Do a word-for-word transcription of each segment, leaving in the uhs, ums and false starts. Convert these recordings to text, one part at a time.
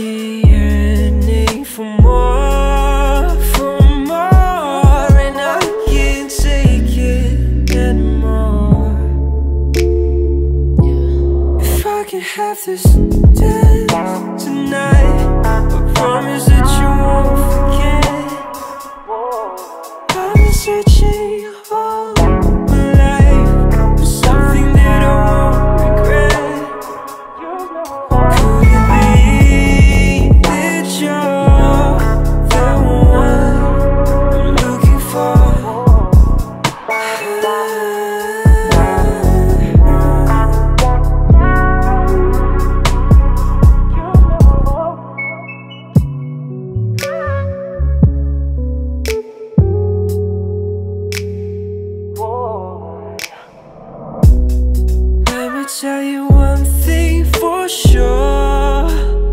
yearning for more, for more, and I can't take it anymore. If I can have this dance tonight, I promise that you won't forget. I've been searching all my life for something that I won't regret. Could it be that you're the one I'm looking for? Let me tell you one thing for sure,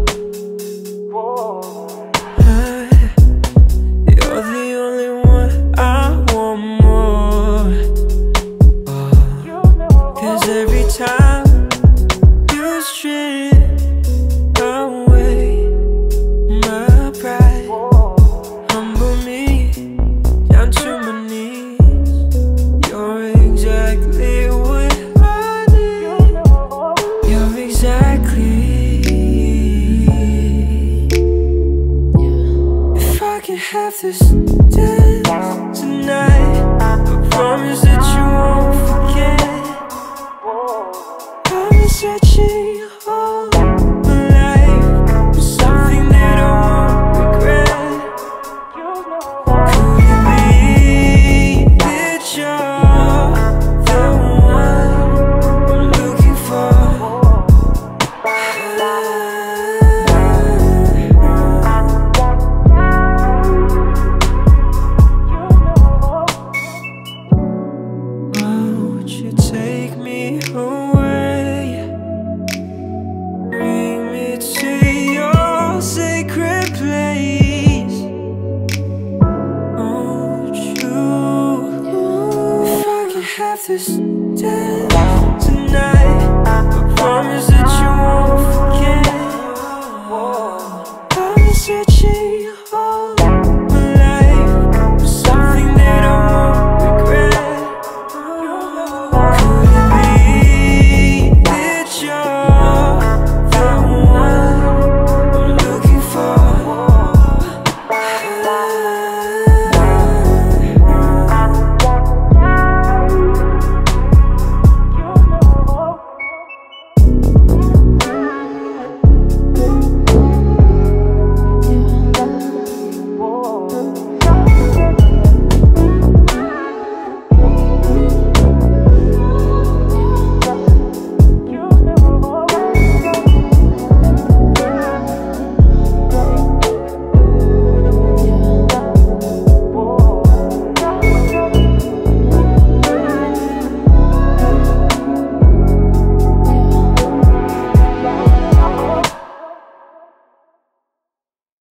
uh, you're the only one I want more. uh, Cause every time you strip away my pride, humble me down to my knees. You're exactly what I need. You're exactly. If I can have this dance tonight, I promise that you won't forget. I've been searching all my life for something that I won't regret. Could it be that you're the one I'm looking for? Won't you take me away? Bring me to your sacred place. Won't you? If I can have this dance